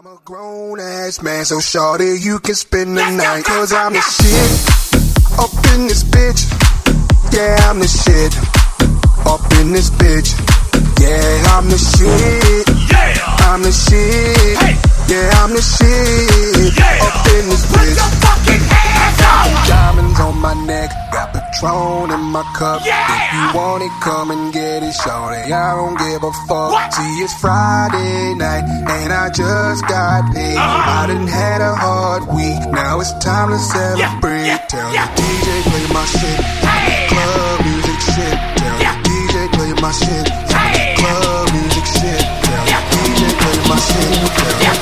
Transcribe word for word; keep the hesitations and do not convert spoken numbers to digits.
I'm a grown ass man, so shorty you can spend the night. Cause I'm the shit up in this bitch. Yeah, I'm the shit up in this bitch. Yeah, I'm the shit. Yeah, I'm the shit. Hey. Yeah, I'm the shit Yeah. up in this Put bitch. your fucking hands up. Diamonds on my neck, got Patron in my cup. Yeah. If you want it, come and get it, shorty. I don't give a fuck. What? See, it's Friday night and I just got paid. Uh-huh. I done had a hard week, now it's time to celebrate. Yeah, yeah, Tell yeah. the D J play my shit, Hey. club music shit. Tell Yeah. the D J play my shit, Hey. club music shit. Tell Yeah. the D J play my shit. Tell Yeah.